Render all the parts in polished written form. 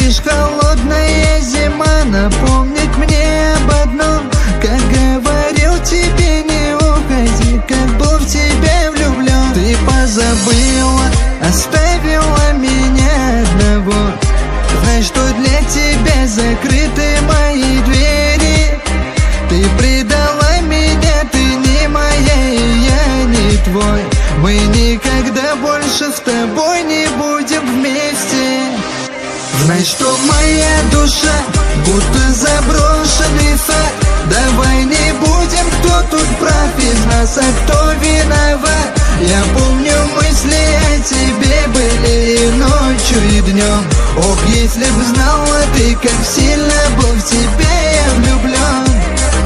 Лишь холодная зима напомнит мне об одном. Как говорил тебе не уходи, как был в тебя влюблен. Ты позабыла, оставила меня одного. Знай, что для тебя закрыты мои двери. Ты предала меня, ты не моя, и я не твой. Мы никогда больше с тобой не будем вместе. Знай, что моя душа будто заброшенный сад. Давай не будем, кто тут прав из нас, а кто виноват. Я помню, мысли о тебе были и ночью, и днем. Ох, если б знала ты, как сильно был в тебя я влюблен.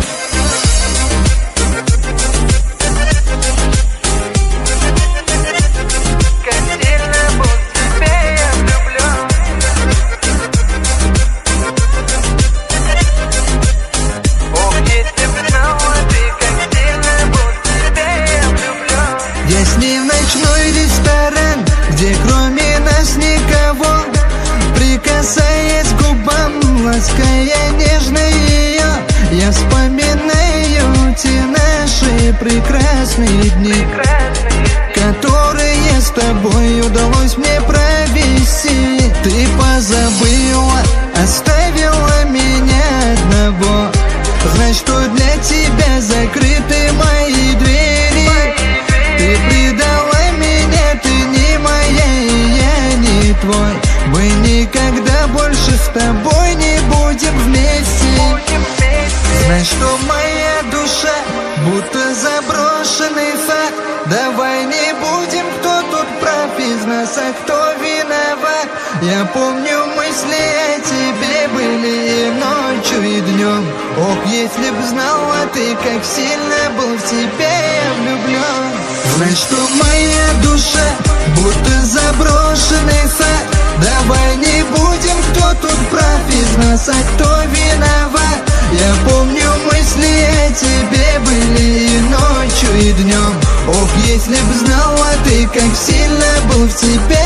Я с ней в ночной ресторан, где кроме нас никого. Прикасаясь к губам, лаская нежно ее, я вспоминаю те наши прекрасные дни, которые с тобой удалось мне провести. Ты позабыла, оставила меня одного. Знай, что для тебя закрыты мои двери. Ты предала меня, ты не моя, и я не твой. Мы никогда больше с тобой не будем вместе. Знай, что моя душа будто заброшенный сад. Давай не будем, кто тут прав из нас, а кто виноват. Я помню, мысли о тебе были и ночью, и днем. Ох, если б знала ты, как сильно был в тебя я влюблен. Знай, что моя душа будто заброшенный сад. Давай не будем, кто тут прав из нас, а кто виноват. Я помню, мысли о тебе были и ночью, и днем. Ох, если б знала ты, как сильно был в тебе